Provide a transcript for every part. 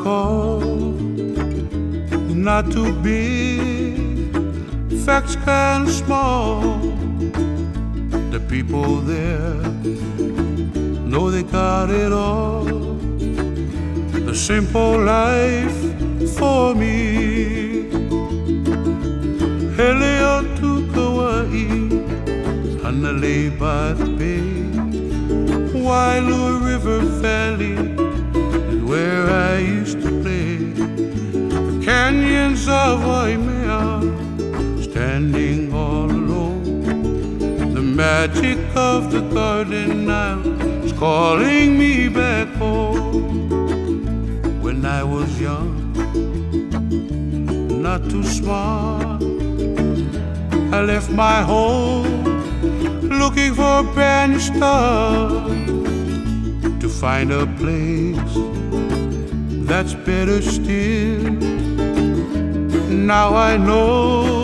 call, not too big, facts kind of small. The people there know they got it all. The simple life for me. Helio to Kauai, Hanalei by the bay, Wailua River Valley is where I used to play. The canyons of Waimea, standing all alone. The magic of the garden now is calling me back home. When I was young, not too smart, I left my home looking for a brand new start, to find a place that's better still. Now I know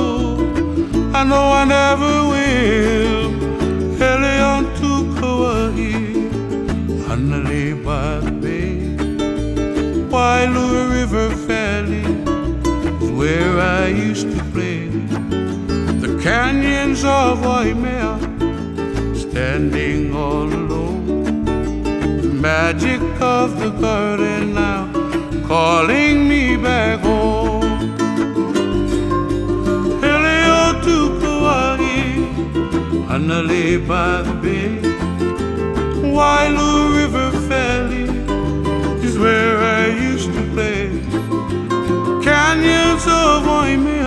I never will. Helion to Kauai, Hanalei by the bay, Wailua River Valley is where I used to play. The canyons of Waimea, standing all alone. The magic of the garden now calling me back home. Helio to Kauai, Hanalei by the bay, Wailua River Valley is where I used to play. Canyons of Waimea,